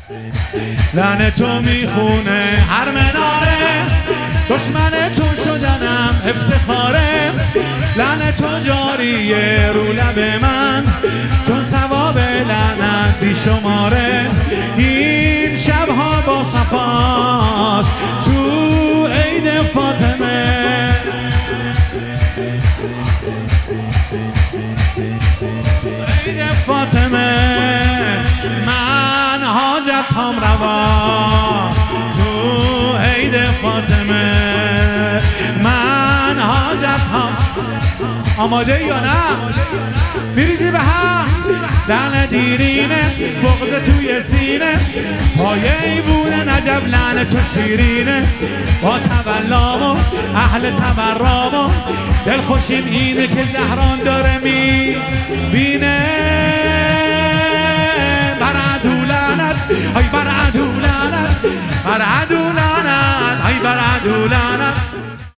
لعنه تو میخونه هر مناره، دشمن تو شدنم افتخاره. لعنه تو جاریه رو لب من، چون ثواب لعنت بی شماره. این شبها با صفاست تو عید فاطمه، عید فاطمه. من حاجتم روا تو عید فاطمه، من حاجتم. آماده یا نه؟ میریزی به هم لعنه دیرینه، بغض توی سینه، پایه ایوونه نجب لعنه تو شیرینه. با تولامو اهل تبرامو دل خوشیم اینه که زهران داره میبینه. بر عدو لعنت، ای بر عدو لعنت، بر عدو لعنت، ای بر عدو لعنت.